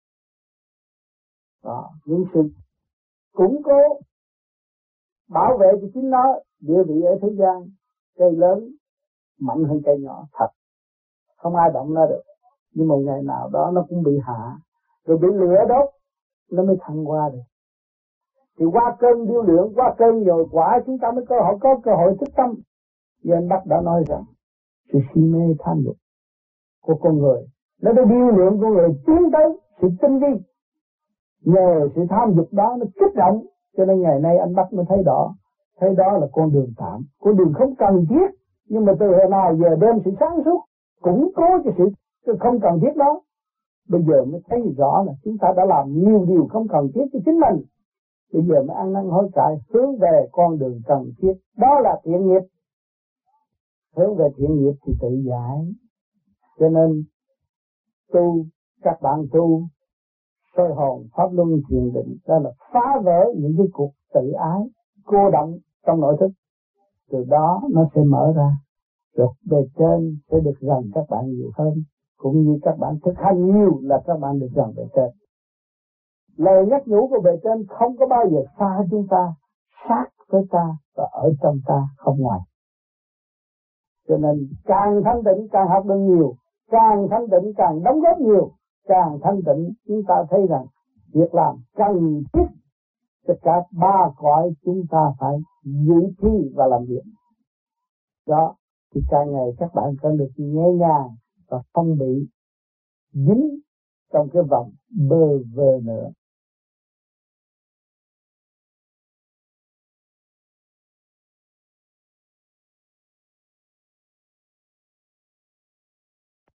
Đó, những sự củng cố bảo vệ cho chính nó địa vị ở thế gian. Cây lớn mạnh hơn cây nhỏ thật, không ai động nó được, nhưng một ngày nào đó nó cũng bị hạ, rồi bị lửa đốt, nó mới thăng hoa được. Thì qua cơn điêu luyện, qua cơn nhồi quả, chúng ta mới có cơ hội thức tâm. Vì anh Bắc đã nói rằng sự si mê tham dục của con người nó đã điêu luyện con người tiến tới sự tinh vi. Nhờ sự tham dục đó nó kích động, cho nên ngày nay anh Bắc mới thấy đó là con đường tạm, con đường không cần thiết. Nhưng mà từ hồi nào giờ đem sự sáng suốt củng cố cho sự không cần thiết đó, bây giờ mới thấy rõ là chúng ta đã làm nhiều điều không cần thiết cho chính mình. Bây giờ mới ăn năn hối cải, hướng về con đường cần thiết, đó là thiện nghiệp. Hướng về thiện nghiệp thì tự giải. Cho nên các bạn tu soi hồn pháp luân thiền định, đó là phá vỡ những cái cuộc tự ái cô động trong nội thức. Từ đó nó sẽ mở ra, rồi bề trên sẽ được gần các bạn nhiều hơn, cũng như các bạn thực hành nhiều là các bạn được gần bề trên. Lời nhắc nhủ của bề trên không có bao giờ xa chúng ta, sát với ta và ở trong ta, không ngoài. Cho nên càng thanh tịnh càng học được nhiều, càng thanh tịnh càng đóng góp nhiều. Càng thanh tịnh chúng ta thấy rằng việc làm cần thiết cho cả ba cõi chúng ta phải giữ thi và làm việc. Đó thì càng ngày các bạn cần được nhẹ nhàng và không bị dính trong cái vòng bơ vơ nữa.